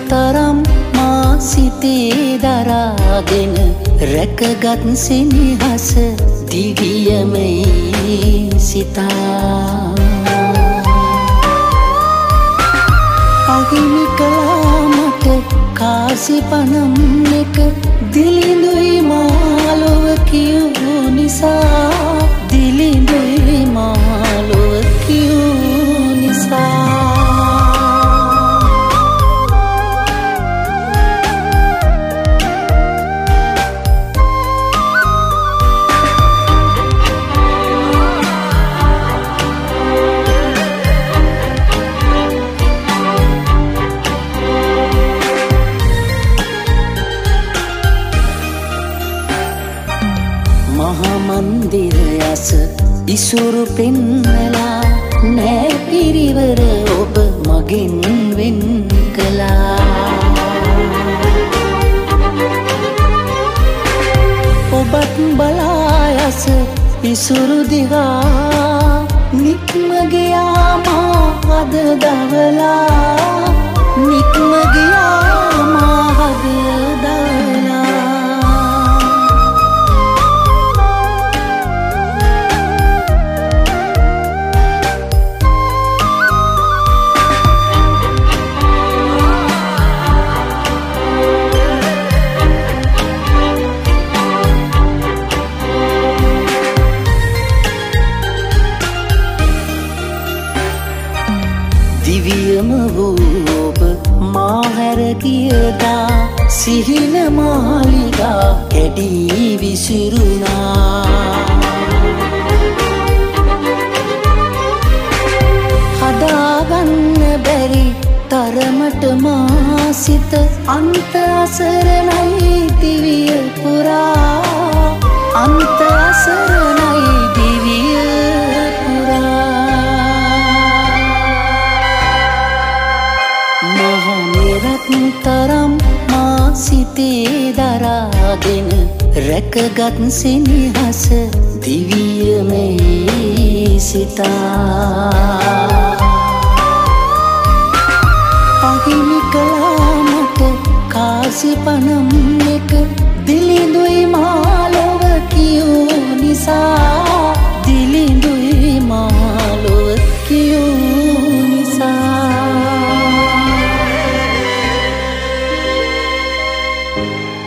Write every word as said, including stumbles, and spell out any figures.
තරම් මා සිතේ දරාගෙන රැකගත් සෙනෙහස දිවියමයි සිතා අහිමි කළා මට කාසි පනම් එක දිලිඳුයි මාලොව කියූ නිසා දිලිඳුයි මාලොව කියූ නිසා මන්දිරයස ඉසුරු පෙන්නලා නෑ පිරිවර ඔබ මගෙන් වෙන් කළා ඔබත් බලා යස ඉසුරු දිහා නික්ම ගියා මා හද දවලා නික්ම ගියා මා හද දවලා දිවියම වූ ඔබ මා හැර ගියදා සිහින මාලිගා කැඩී විසිරුණා හදාගන්න බැරි තරමට මා සිත අන්ත අසරණයි දිවිය පුරා අන්ත අසරණයි දිවිය පුරා තරම් මා සිතේ දරාගෙන රැකගත් සෙනෙහස දිවියමයි සිතා අහිමි කළා මට කාසි පනම් එක දිලිඳුයි මාලොව කියූ නිසා දිලිඳුයි මාලොව කියූ නිසා